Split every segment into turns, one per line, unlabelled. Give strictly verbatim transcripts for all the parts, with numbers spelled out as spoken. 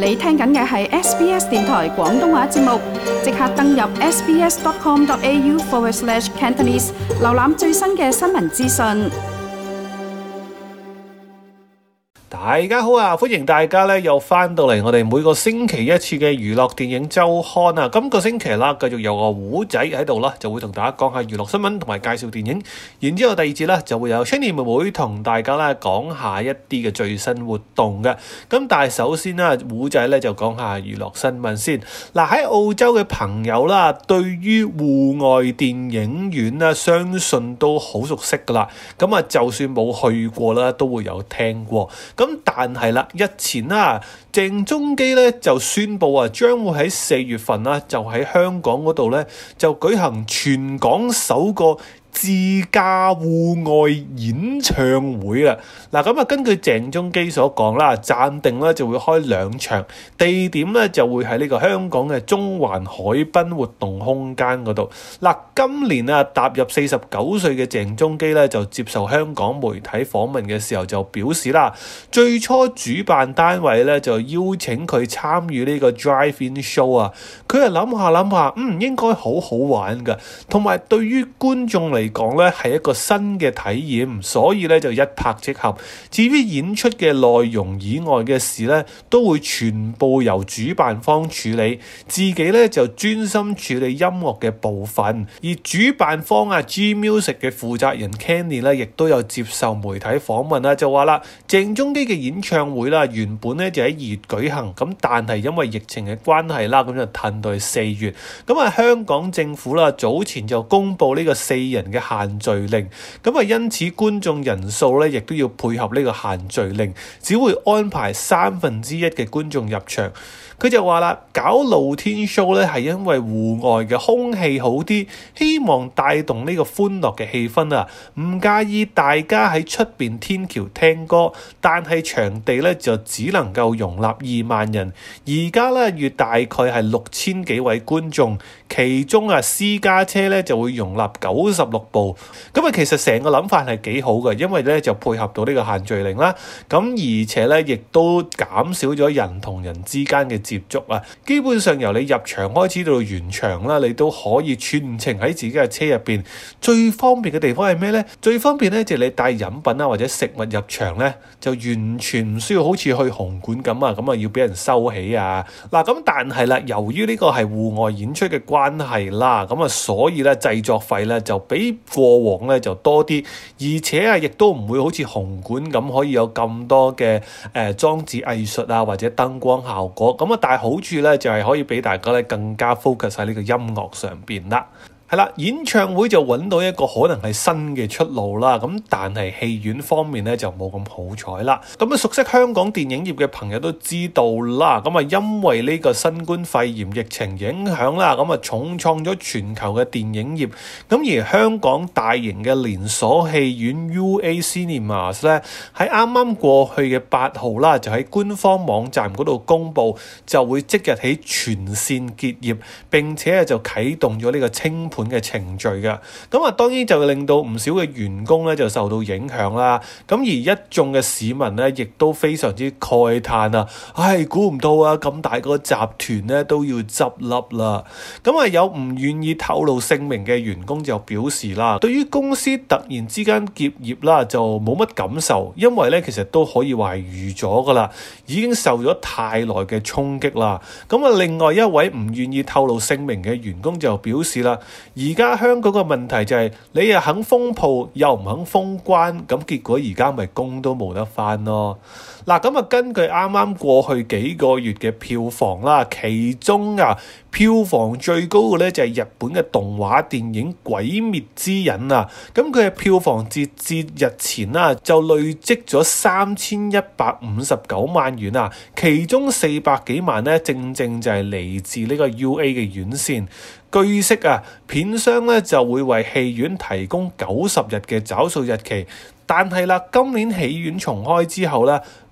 你聽緊嘅係 S B S 電台廣東話節目，即刻登入 sbs.com.au forward slash Cantonese， 瀏覽最新嘅新聞資訊。
大家好啊！歡迎大家咧又翻到嚟我哋每個星期一次嘅娛樂電影週刊啊！今個星期啦，繼續有個胡仔喺度啦，就會同大家講下娛樂新聞同埋介紹電影。然之後第二節啦，就會有 Shanny 妹妹同大家咧講下一啲嘅最新活動嘅。咁但係首先啦，胡仔咧就講下娛樂新聞先。嗱，喺澳洲嘅朋友啦，對於戶外電影院啦，相信都好熟悉噶啦。咁啊，就算冇去過啦，都會有聽過。咁但係啦，日前啦，鄭中基咧就宣布啊，將會喺四月份啦，就喺香港嗰度咧就舉行全港首個自駕戶外演唱會啊！嗱，咁啊，根據鄭中基所講啦，暫定咧就會開兩場，地點咧就會喺呢個香港嘅中環海濱活動空間嗰度。嗱，今年啊踏入四十九歲嘅鄭中基咧就接受香港媒體訪問嘅時候就表示啦，最初主辦單位咧就邀請佢參與呢個 drive-in show 啊，佢係諗下諗下，嗯，應該好好玩㗎，同埋對於觀眾嚟嚟講咧係一個新嘅體驗，所以咧就一拍即合。至於演出嘅內容以外嘅事咧，都會全部由主辦方處理，自己咧就專心處理音樂嘅部分。而主辦方啊 G Music 嘅負責人 Kenny 咧，亦都有接受媒體訪問啦，就話啦，鄭中基嘅演唱會啦，原本咧就喺二月舉行，咁但係因為疫情嘅關係啦，咁就褪到去四月。咁啊，香港政府啦早前就公布呢個四人嘅限聚令，咁啊因此觀眾人數咧亦都要配合呢個限聚令，只會安排三分之一嘅觀眾入場。佢就話啦，搞露天 show 咧係因為戶外嘅空氣好啲，希望帶動呢個歡樂嘅氣氛啊，唔介意大家喺出邊天橋聽歌，但係場地咧就只能夠容納二萬人，而家咧預大概係六千幾位觀眾，其中啊私家車咧就會容納九十六部，咁啊其實成個諗法係幾好嘅，因為咧就配合到呢個限聚令啦，咁而且咧亦都減少咗人同人之間嘅接觸啊，基本上由你入場開始到完場啦，你都可以全程喺自己嘅車入邊。最方便嘅地方係咩呢？最方便咧就係你帶飲品啊或者食物入場咧，就完全唔需要好似去紅館咁啊，咁啊要俾人收起啊。嗱咁但係啦，由於呢個係戶外演出嘅關係啦，咁啊所以咧製作費咧就比過往咧就多啲，而且啊亦都唔會好似紅館咁可以有咁多嘅誒、呃、裝置藝術啊或者燈光效果。咁啊但係好處咧就係、是、可以俾大家咧更加 focus 喺呢個音樂上邊啦。係啦，演唱會就揾到一個可能係新嘅出路啦。咁但係戲院方面咧就冇咁好彩啦。咁啊，熟悉香港電影業嘅朋友都知道啦。咁啊，因為呢個新冠肺炎疫情影響啦，咁啊重創咗全球嘅電影業。咁而香港大型嘅連鎖戲院 U A Cinemas 咧，喺啱啱過去嘅八號啦，就喺官方網站嗰度公佈，就會即日起全線結業，並且就啟動咗呢個清盤嘅程序嘅。咁啊當然就令到唔少嘅員工咧就受到影響啦。咁而一眾嘅市民咧亦都非常之慨嘆啊！唉，估唔到啊，咁大個集團咧都要執笠啦。咁啊有唔願意透露姓名嘅員工就表示啦，對於公司突然之間結業啦就冇乜感受，因為咧其實都可以話係預咗噶啦，已經受咗太耐嘅衝擊啦。咁啊另外一位唔願意透露姓名嘅員工就表示啦，而家香港嘅問題就係、是、你又肯封鋪又唔肯封關，咁結果而家咪工都冇得返咯。嗱，咁啊根據啱啱過去幾個月嘅票房啦，其中啊票房最高嘅咧就係日本嘅動畫電影《鬼滅之刃》啊，咁佢嘅票房截至日前啦就累積咗三千一百五十九萬元啊，其中四百幾萬咧正正就係嚟自呢個 U A 嘅院線。據悉啊，片商咧就會為戲院提供九十日嘅找數日期，但係啦，今年戲院重開之後咧，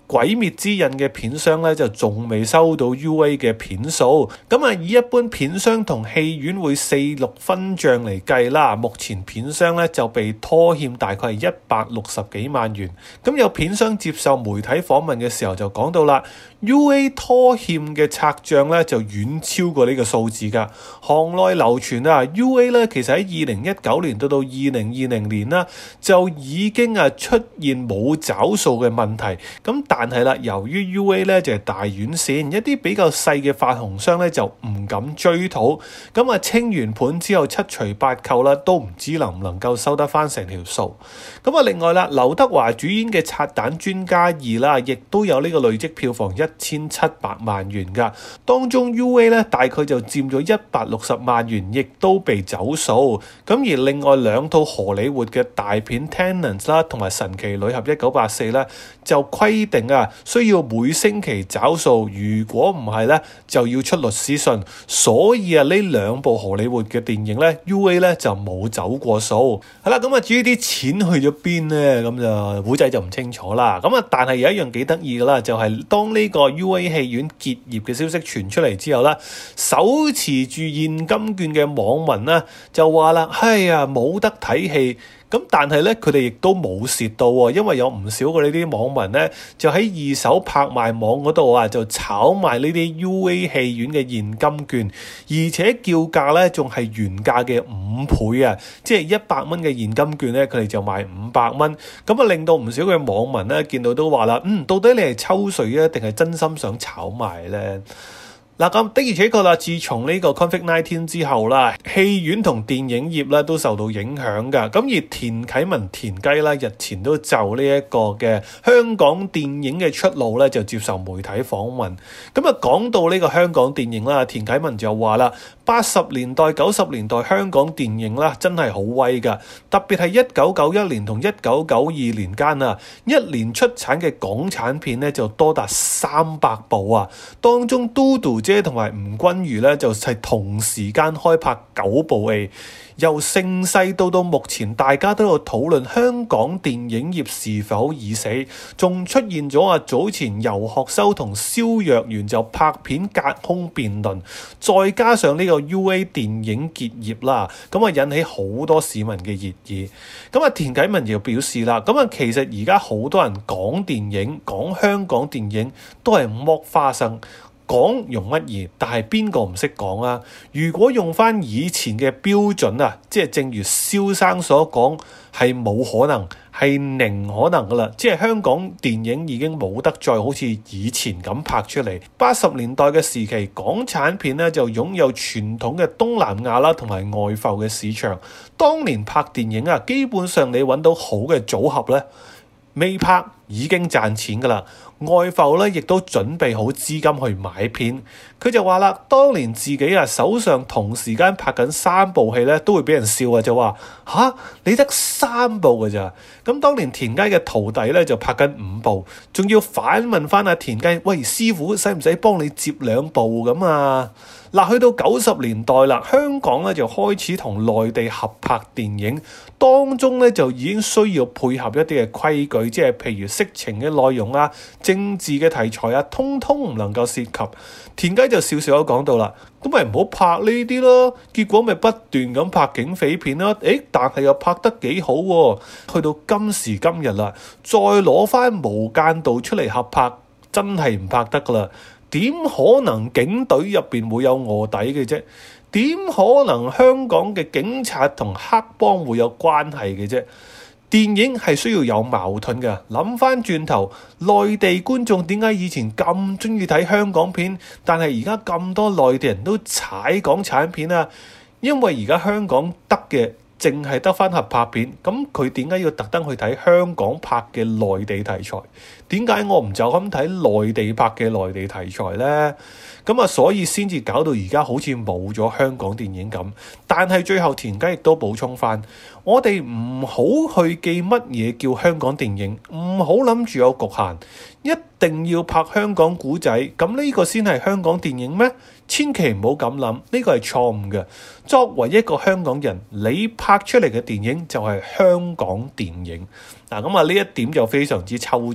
鬼滅之刃嘅片商咧就仲未收到 U A 嘅片數，咁啊以一般片商同戲院會四六分賬嚟計啦，目前片商咧就被拖欠大概係一百六十幾萬元。咁有片商接受媒體訪問嘅時候就講到啦， U A 拖欠嘅拆賬咧就遠超過呢個數字㗎。行內流傳啊 U A 咧其實喺二零一九年到到二零二零年啦就已經啊出現冇找數嘅問題。咁但係啦，由於 U A 咧就係大院線，一啲比較細嘅發行商咧就唔敢追討，咁啊清完盤之後七除八扣啦，都唔知能唔能夠收得翻成條數。咁啊另外啦，劉德華主演嘅《拆彈專家二》啦，亦都有呢個累積票房一千七百萬元噶，當中 U A 咧大概就佔咗一百六十萬元，亦都被走數。咁而另外兩套荷里活嘅大片《Tenet》啦，同埋《神奇女俠一九八四》咧，就規定啊，需要每星期找數，如果唔係咧，就要出律師信。所以啊，呢兩部荷里活嘅電影咧 ，U A 咧就冇走過數。係啦，咁啊，至於啲錢去咗邊咧，咁就古仔就唔清楚啦。咁啊，但係有一樣幾得意噶啦，就係、是、當呢個 U A 戲院結業嘅消息傳出嚟之後啦，手持住現金券嘅網民咧就話啦：哎呀，冇得睇戲。咁但係咧，佢哋亦都冇蝕到喎，因為有唔少嘅呢啲網民咧，就喺二手拍賣網嗰度啊，就炒賣呢啲 U A 戲院嘅現金券，而且叫價咧仲係原價嘅五倍啊！即係一百蚊嘅現金券咧，佢哋就賣五百蚊，咁啊令到唔少嘅網民咧見到都話啦：嗯，到底你係抽水啊，定係真心想炒賣咧？嗱，咁的而且確啦，自從呢個 Covid 十九 之後啦，戲院同電影業咧都受到影響㗎。咁而田啟文田雞啦，日前都就呢一個嘅香港電影嘅出路咧，就接受媒體訪問。咁啊，講到呢個香港電影啦，田啟文就話啦：八十年代、九十年代香港電影啦，真係好威㗎。特別係一九九一年同一九九二年間啊，一年出產嘅港產片咧就多達三百部啊，當中嘟嘟姐同埋吳君如咧就係同時間開拍九部戲。由盛世到到目前，大家都有討論香港電影業是否已死，仲出現咗啊早前游學修同蕭若元就拍片隔空辯論，再加上呢個 U A 電影結業啦，咁啊引起好多市民嘅熱議。咁啊田啟文又表示啦，咁啊其實而家好多人講電影，講香港電影都係剝花生。講容乜易，但係邊個唔識講啊？如果用翻以前嘅標準啊，即係正如蕭生所講，係冇可能，係零可能噶啦。即係香港電影已經冇得再好似以前咁拍出嚟。八十年代嘅時期，港產片咧就擁有傳統嘅東南亞啦同埋外埠嘅市場。當年拍電影啊，基本上你揾到好嘅組合咧，未拍已經賺錢噶啦。外埠咧亦都準備好資金去買片，佢就話啦，當年自己啊手上同時間拍緊三部戲咧，都會俾人笑啊，就話吓你得三部㗎咋？咁當年田雞嘅徒弟咧就拍緊五部，仲要反問翻阿田雞，喂師傅，使唔使幫你接兩部咁啊？嗱，去到九十年代啦，香港咧就開始同內地合拍電影，當中咧就已經需要配合一啲嘅規矩，即係譬如色情嘅內容啊、政治嘅題材啊，通通唔能夠涉及。田雞就笑笑咁講到啦，咁咪唔好拍呢啲咯，結果咪不斷咁拍警匪片啦。誒，但係又拍得幾好喎。去到今時今日啦，再攞翻《無間道》出嚟合拍，真係唔拍得噶啦。點可能警隊入邊會有臥底嘅啫？點可能香港嘅警察同黑幫會有關係嘅啫？電影係需要有矛盾嘅。諗翻轉頭，內地觀眾點解以前咁中意睇香港片，但係而家咁多內地人都踩港產片啊？因為而家香港得嘅淨係得翻合拍片，咁佢點解要特登去睇香港拍嘅內地題材？點解我唔就咁睇內地拍嘅內地題材呢？咁啊，所以先至搞到而家好似冇咗香港電影咁。但係最後田雞亦都補充翻，我哋唔好去記乜嘢叫香港電影，唔好諗住有局限，一定要拍香港古仔，咁呢個先係香港電影咩？千祈唔好咁諗，呢個係錯誤嘅。作為一個香港人，你拍出嚟嘅電影就係香港電影。嗱，咁啊呢一點就非常之抽象啦。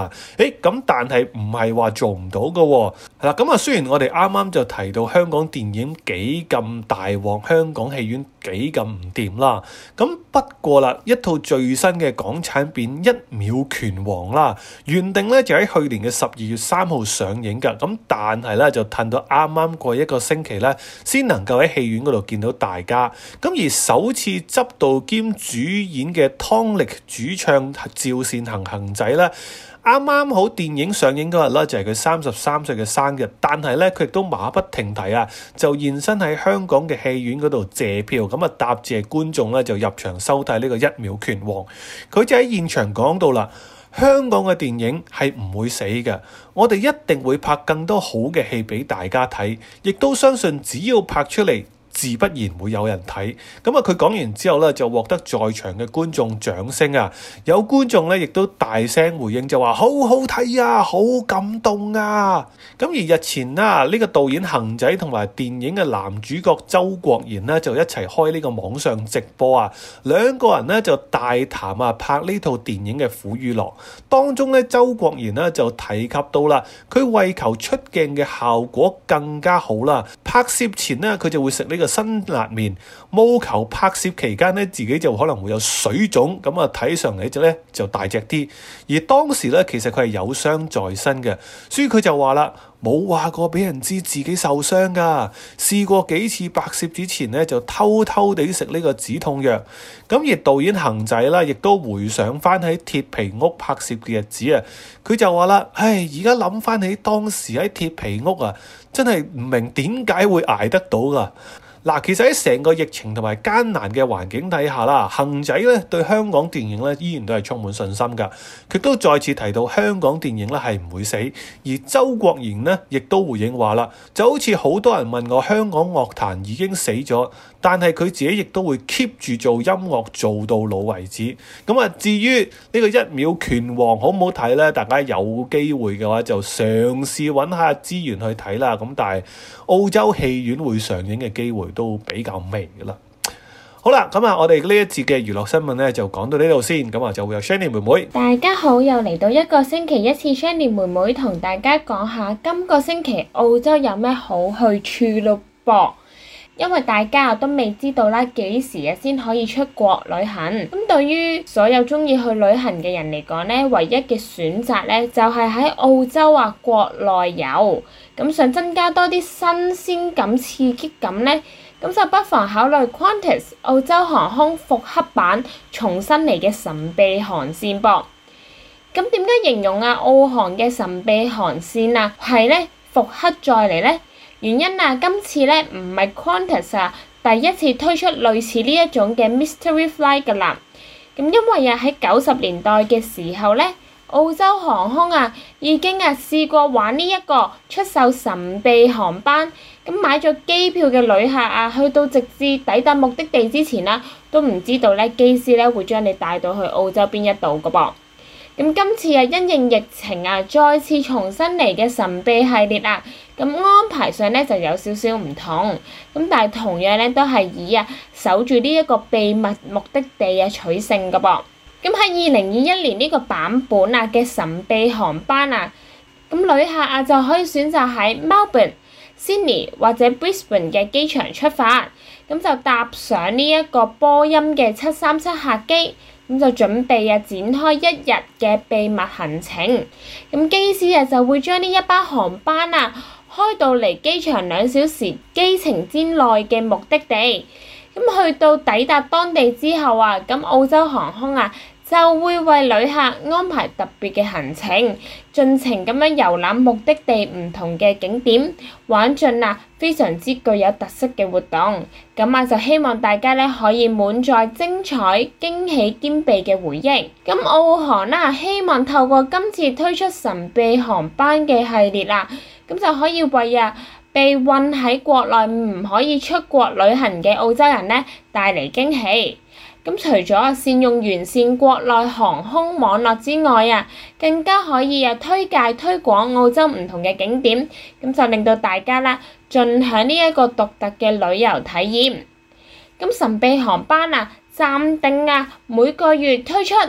嘛。誒咁，但係唔係話做唔到嘅喎。係啦，咁啊，雖然我哋啱啱就提到香港電影幾咁大鑊，香港戲院幾咁唔掂啦，咁不過啦，一套最新嘅港產片《一秒拳王》啦，原定咧就喺去年嘅十二月三號上映㗎，咁但係咧就褪到啱啱過一個星期咧，先能夠喺戲院嗰度見到大家。咁而首次執導兼主演嘅湯力主唱趙善恒恒仔咧，啱啱好電影上映嗰日啦，就係佢三十三歲嘅生日，但係咧佢亦都馬不停蹄啊，就現身喺香港嘅戲院嗰度謝票，咁啊答謝觀眾咧就入場收睇呢個《一秒拳王》。佢就喺現場講到啦，香港嘅電影係唔會死嘅，我哋一定會拍更多好嘅戲俾大家睇，亦都相信只要拍出嚟，自不然會有人睇。咁啊佢講完之後咧，就獲得在場嘅觀眾掌聲啊！有觀眾咧亦都大聲回應，就話好好睇啊，好感動啊！咁而日前啦，呢個導演恒仔同埋電影嘅男主角周國賢呢，就一齊開呢個網上直播啊，兩個人呢，就大談啊拍呢套電影嘅苦與樂。當中咧，周國賢呢，就提及到啦，佢為求出鏡嘅效果更加好啦，拍攝前呢，佢就會食呢個辛辣麵，務求拍攝期間咧自己就可能會有水腫，咁啊睇上嚟就咧就大隻啲。而當時咧其實佢係有傷在身嘅，所以佢就話啦，冇話過俾人知自己受傷噶，試過幾次拍攝之前咧就偷偷地食呢個止痛藥。咁而導演恒仔啦，亦都回想翻喺鐵皮屋拍攝嘅日子啊，佢就話啦，唉，而家諗翻起當時喺鐵皮屋啊，真係唔明點解會捱得到噶。嗱，其實喺成個疫情同埋艱難嘅環境底下啦，恒仔咧對香港電影咧依然都係充滿信心㗎。佢都再次提到香港電影咧係唔會死，而周國賢呢亦都回應話啦，就好似好多人問我香港樂壇已經死咗，但係佢自己亦都會 keep 住做音樂做到老為止。咁啊，至於呢個一秒拳王好唔好睇咧？大家有機會嘅話就嘗試揾下資源去睇啦。咁但係澳洲戲院會上映嘅機會都比較微㗎啦。好啦，咁啊，我哋呢一節嘅娛樂新聞咧就講到呢度先。咁啊，就會有 Shanny 妹妹。
大家好，又嚟到一個星期一次 Shanny 妹妹同大家講下今個星期澳洲有咩好去處咯噃。因為大家都未知道啦，幾時啊先可以出國旅行。咁對於所有中意去旅行嘅人嚟講呢，唯一嘅選擇呢就係喺澳洲啊國內遊。咁想增加多啲新鮮感、刺激感呢，咁就不妨考慮 Qantas 澳洲航空復刻版重新嚟嘅神秘航線噃。咁點解形容啊澳航嘅神秘航線啊係呢復刻再嚟呢？原因啊，今次咧唔係 Qantas 啊第一次推出類似呢一種嘅 Mystery Flight 㗎啦。咁因為啊喺九十年代嘅時候咧，澳洲航空啊已經啊試過玩呢一個出售神秘航班。咁買咗機票嘅旅客啊，去到直至抵達目的地之前啦，都唔知道咧機師咧會將你帶到去澳洲邊一度㗎噃。咁今次啊，因應疫情啊，再次重新嚟嘅神秘系列啊，咁安排上咧就有少少唔同，咁但係同樣咧都係以啊守住呢一個秘密目的地啊取勝㗎噃。咁喺二零二一年呢個版本啊嘅神秘航班啊，咁旅客啊就可以選擇喺 Melbourne、Sydney 或者 Brisbane 嘅機場出發，咁就搭上呢一個波音嘅七三七客機。咁就準備啊展開一日嘅秘密行程，咁機師啊就會將呢一班航班啊開到嚟機場兩小時機程之內嘅目的地，咁去到抵達當地之後啊，咁澳洲航空啊就會為旅客安排特別嘅行程，盡情咁樣遊覽目的地唔同嘅景點，玩盡啊非常之具有特色嘅活動。咁啊就希望大家咧可以滿載精彩、驚喜兼備嘅回憶。咁澳航啦，希望透過今次推出神秘航班嘅系列啦，咁就可以為啊被困喺國內唔可以出國旅行嘅澳洲人咧帶嚟驚喜。咁除咗善用完善國內航空網絡之外啊，更加可以啊推介推廣澳洲唔同嘅景點，咁就令到大家啦盡享呢一個獨特嘅旅遊體驗。咁神秘航班啊暫定啊每個月推出，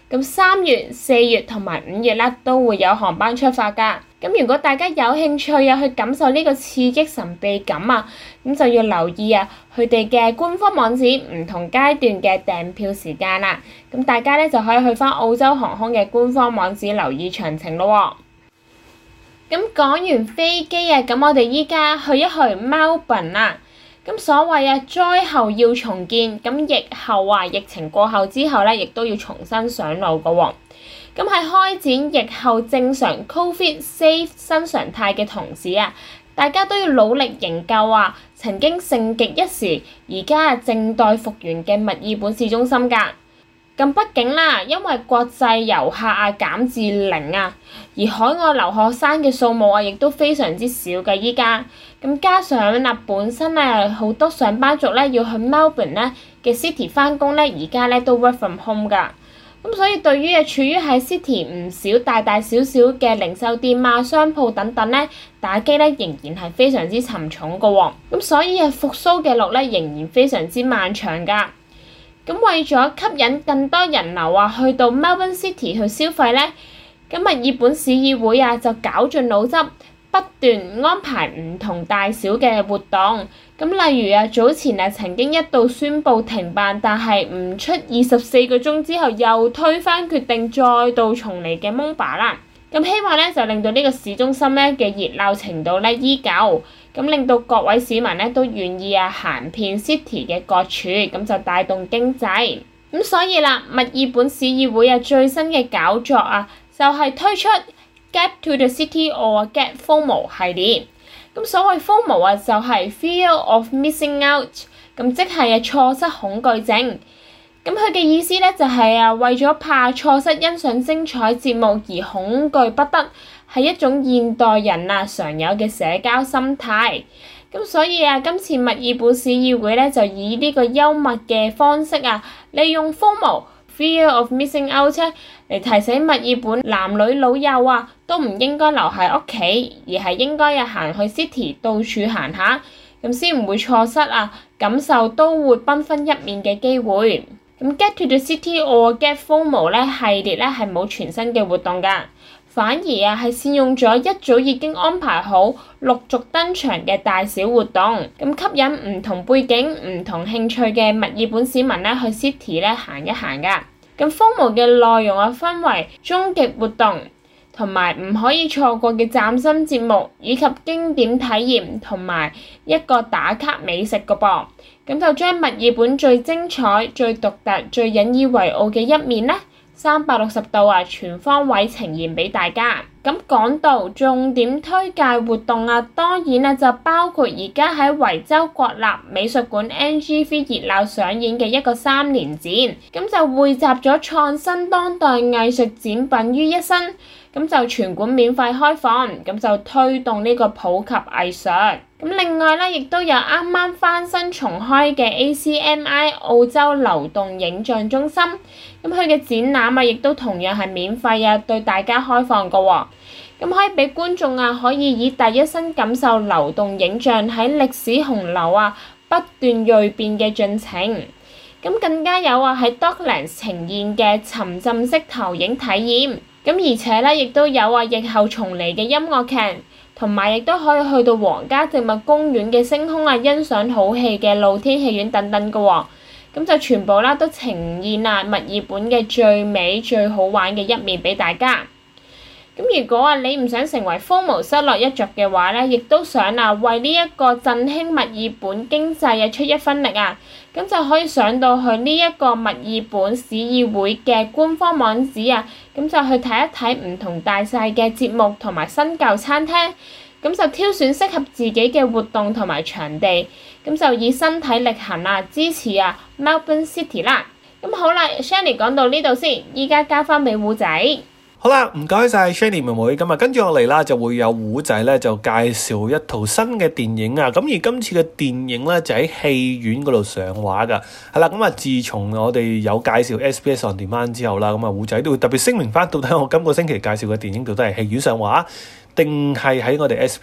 咁三月、四月同埋五月咧都會有航班出發㗎。咁如果大家有興趣啊，去感受呢個刺激神秘感啊，咁就要留意啊，佢哋嘅官方網址唔同階段嘅訂票時間啦。咁大家咧就可以去返澳洲航空嘅官方網址留意詳情咯。咁講完飛機啊，咁我哋依家去一去 Melbourne 啦。咁所謂啊，災後要重建，咁疫後啊，疫情過後之後咧，亦都要重新上路㗎喎。咁喺開展疫後正常 Covid safe 新常態嘅同時啊，大家都要努力營救啊曾經盛極一時，而家正待復原嘅墨爾本市中心㗎。咁畢竟啦，因為國際遊客啊減至零啊，而海外留學生嘅數目啊亦都非常之少嘅依家。咁加上嗱本身啊好多上班族咧要去 Melbourne 咧嘅 City 返工咧，而家咧都 work from home 㗎。咁所以對於啊處於喺 City 唔少大大小小嘅零售店啊、商鋪等等咧，打擊咧仍然係非常之沉重嘅喎。咁所以啊復甦嘅路咧仍然非常之漫長㗎。咁為咗吸引更多人流啊去到 Melbourne City 去消費咧，咁墨爾本市議會啊就絞盡腦汁，不斷安排唔同大小嘅活動。咁例如啊，早前啊曾經一度宣布停辦，但係唔出二十四個鐘之後又推翻決定，再度重嚟嘅 Mumba 啦。咁希望咧就令到呢個市中心咧嘅熱鬧程度咧依舊，咁令到各位市民咧都願意啊行遍 City 嘅各處，咁就帶動經濟。咁所以啦，墨爾本市議會啊最新嘅搞作啊就係、是、推出 Get to the City or Get FOMO 系列。咁所謂 FOMO 啊就係 Fear of Missing Out， 咁即係啊錯失恐懼症。咁佢嘅意思咧就係啊為咗怕錯失欣賞精彩節目而恐懼不得，係一種現代人啊常有嘅社交心態。咁所以啊今次墨爾本市議會咧就以呢個幽默嘅方式啊，利用 FOMO Fear of Missing Out 嚟提醒墨爾本男女老幼啊都唔應該留喺屋企，而係應該啊行去 City 到處行下，咁先唔會錯失啊感受都會繽紛一面嘅機會。咁 Get to the City or Get FOMO 咧系列咧係冇全新嘅活動㗎，反而啊係善用咗一早已經安排好陸續登場嘅大小活動，咁吸引唔同背景、唔同興趣嘅墨爾本市民咧去 City 咧行一行㗎。咁 FOMO 嘅內容啊分為終極活動同埋唔可以錯過嘅嶄新節目，以及經典體驗同埋一個打卡美食個噃。咁就將墨爾本最精彩、最獨特、最引以為傲嘅一面咧，三百六十度啊全方位呈現俾大家。咁講到重點推介活動啊，當然啊就包括而家喺維州國立美術館 N G V 熱鬧上演嘅一個三年展，咁就匯集咗創新當代藝術展品於一身，咁就全館免費開放，咁就推動呢個普及藝術。咁另外咧，亦都有啱啱翻新重開嘅 A C M I 澳洲流動影像中心，咁佢嘅展覽啊，亦都同樣係免費啊，對大家開放㗎喎。咁可以俾觀眾啊，可以以第一身感受流動影像喺歷史洪流啊不斷鋭變嘅進程。咁更加有啊喺 Docklands 呈現嘅沉浸式投影體驗。咁而且咧，亦都有啊疫後重嚟嘅音樂劇。同埋亦都可以去到皇家植物公園嘅星空啊，欣賞好戲嘅露天戲院等等嘅喎，咁就全部啦都呈現啊墨爾本嘅最美最好玩嘅一面俾大家。咁如果啊你唔想成為 FOMO 失落一族嘅話咧，亦都想啊為呢一個振興墨爾本經濟啊出一分力啊，咁就可以上到去呢一個墨爾本市議會嘅官方網址啊，咁就去睇一睇唔同大細嘅節目同埋新舊餐廳，咁就挑選適合自己嘅活動同埋場地，咁就以身體力行啊支持啊 Melbourne City 啦。咁好啦 ，Shani 講到呢度先，依家交翻俾胡仔。
好啦，唔該晒 Shani 妹妹，咁啊跟住落嚟啦，就會有胡仔咧就介紹一套新嘅電影啊，咁而今次嘅電影咧就喺戲院嗰度上畫噶，係啦，咁啊自從我哋有介紹 S B S On Demand 之後啦，咁啊胡仔都會特別聲明翻，到底我今個星期介紹嘅電影到底係戲院上畫，定係喺我哋 S B S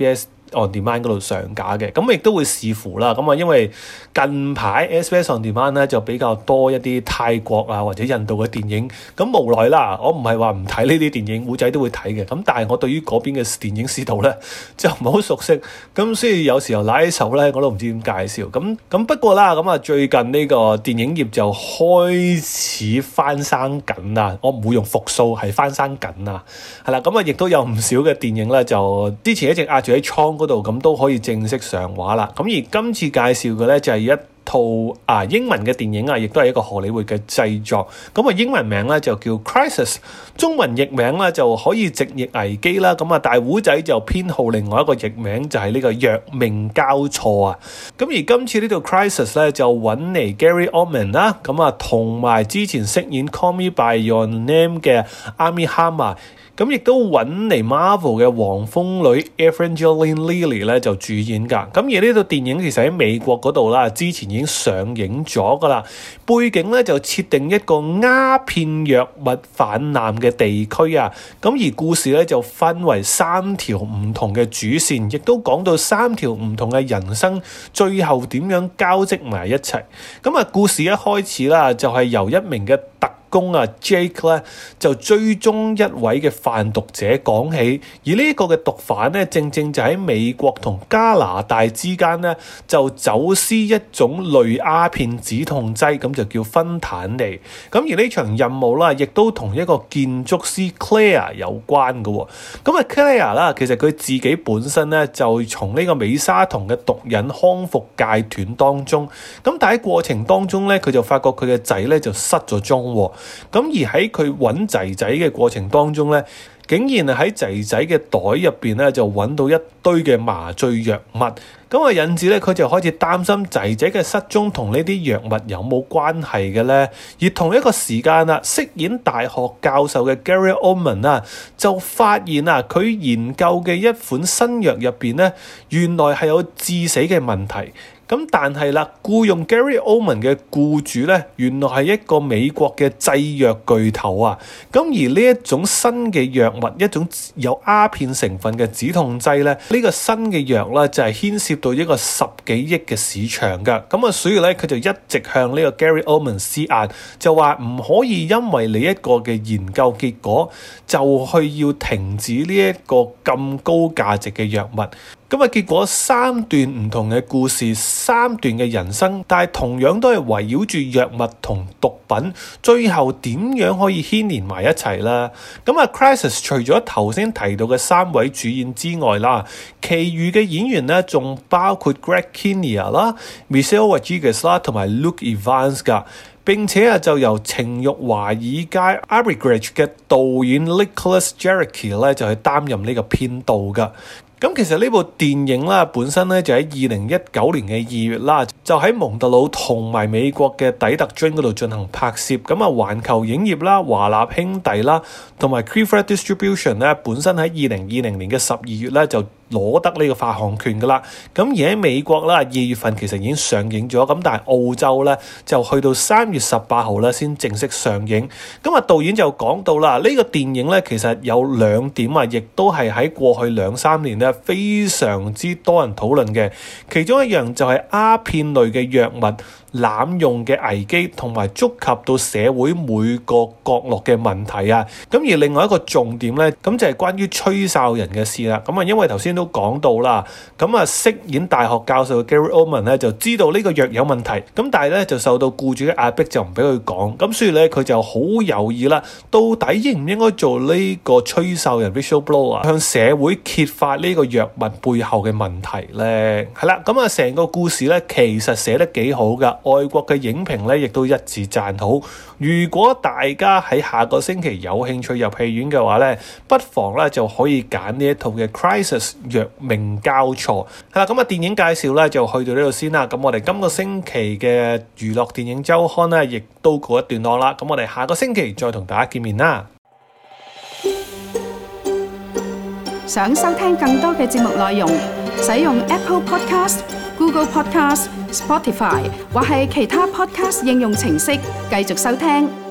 On Demand 嗰度上架嘅。咁亦都會視乎啦。咁啊，因為近排 S B S On Demand 咧就比較多一啲泰國啊或者印度嘅電影。咁無奈啦，我唔係話唔睇呢啲電影，古仔都會睇嘅。咁但係我對於嗰邊嘅電影市道咧就唔係好熟悉。咁所以有時候拿起手咧我都唔知點介紹。咁咁不過啦，咁啊最近呢個電影業就開始翻生緊啦。我唔會用復甦，係翻生緊啊。係啦，咁啊亦都有唔少嘅電影咧，就之前一直壓住喺倉嗰度，咁都可以正式上畫啦。咁而今次介紹嘅咧就係一套啊英文嘅電影啊，亦都係一個荷里活嘅製作。咁啊英文名咧就叫 Crisis， 中文譯名咧就可以直譯危機啦。咁啊大胡仔就編號另外一個譯名就係呢個若命交錯啊。咁而今次呢套 Crisis 咧就揾嚟 Gary Oldman 啦，咁啊同埋之前飾演 Call Me By Your Name 嘅 Armie Hammer。咁亦都揾嚟 Marvel 嘅黃蜂女 Evangeline Lilly 咧就主演㗎。咁而呢套電影其實喺美國嗰度啦，之前已經上映咗㗎啦。背景咧就設定一個鴉片藥物氾濫嘅地區啊。咁而故事咧就分為三條唔同嘅主線，亦都講到三條唔同嘅人生最後點樣交織埋一齊。咁啊故事一開始啦，就係由一名嘅特公啊 Jake 咧就追蹤一位嘅販毒者講起，而呢個嘅毒販咧正正就喺美國同加拿大之間咧就走私一種類鴉片止痛劑，咁就叫芬坦尼。咁而呢場任務啦，亦都同一個建築師 Claire 有關嘅。咁啊 Claire 啦，其實佢自己本身咧就從呢個美沙酮嘅毒癮康復戒斷當中，咁但喺過程當中咧，佢就發覺佢嘅仔咧就失咗蹤。咁而喺佢揾仔仔嘅過程當中咧，竟然係喺仔仔嘅袋入邊咧就揾到一堆嘅麻醉藥物，咁啊引致咧佢就開始擔心仔仔嘅失蹤同呢啲藥物有冇關係嘅咧。而同一個時間啊，飾演大學教授嘅 Gary Oldman 啊，就發現啊佢研究嘅一款新藥入邊咧，原來係有致死嘅問題。咁但係啦，僱用 Gary Oldman 嘅僱主咧，原來係一個美國嘅製藥巨頭啊！咁而呢一種新嘅藥物，一種有鴉片成分嘅止痛劑咧，呢、呢個新嘅藥咧就係牽涉到一個十幾億嘅市場㗎。咁啊，所以咧佢就一直向呢個 Gary Oldman 施壓，就話唔可以因為你一個嘅研究結果就去要停止呢一個咁高價值嘅藥物。咁啊，結果三段唔同嘅故事，三段嘅人生，但係同樣都係圍繞住藥物同毒品，最後點樣可以牽連埋一齊啦？咁啊 Crisis 除咗頭先提到嘅三位主演之外啦，其餘嘅演員咧仲包括 Greg Kinnear 啦、Michelle Rodriguez 啦同埋 Luke Evans 噶。並且啊，就由情慾華爾街 Arbitrage 嘅導演 Nicholas Jericho 咧就去擔任呢個編導㗎。咁其實呢部電影啦，本身咧就喺二零一九年嘅二月啦，就喺蒙特魯同埋美國嘅底特律嗰度進行拍攝。咁啊，環球影業啦、華納兄弟啦，同埋 Creative Distribution 咧，本身喺二零二零年嘅十二月咧就攞得呢個發行權噶啦。咁而喺美國啦，二月份其實已經上映咗，咁但係澳洲咧就去到三月十八號咧先正式上映。咁啊，導演就講到啦，呢個電影咧其實有兩點啊，亦都係喺過去兩三年咧非常之多人討論嘅。其中一樣就係鴉片類嘅藥物濫用嘅危機，同埋觸及到社會每個角落嘅問題啊。咁而另外一個重點咧，咁就係關於吹哨人嘅事啦。咁啊，因為頭先都講到啦，咁啊飾演大學教授嘅 Gary Oldman 咧就知道呢個藥有問題，咁但係咧就受到僱主嘅壓迫，就唔俾佢講。咁所以咧佢就好猶豫啦，到底應唔應該做呢個吹哨人 whistleblower，向社會揭發呢個藥物背後嘅問題咧？係啦，咁啊成個故事咧其實寫得幾好噶。外國嘅影評咧，亦都一致讚好。如果大家喺下個星期有興趣入戲院嘅話咧，不妨咧就可以揀呢一套嘅 Crisis 若命交錯。係啦，咁啊電影介紹咧就去到呢度先啦。咁我哋今個星期嘅娛樂電影週刊咧，亦都告一段落啦。咁我哋下個星期再同大家見面啦。
想收聽更多嘅節目內容，使用 Apple Podcast、Google Podcast、Spotify 或係其他 Podcast 應用程式繼續收聽。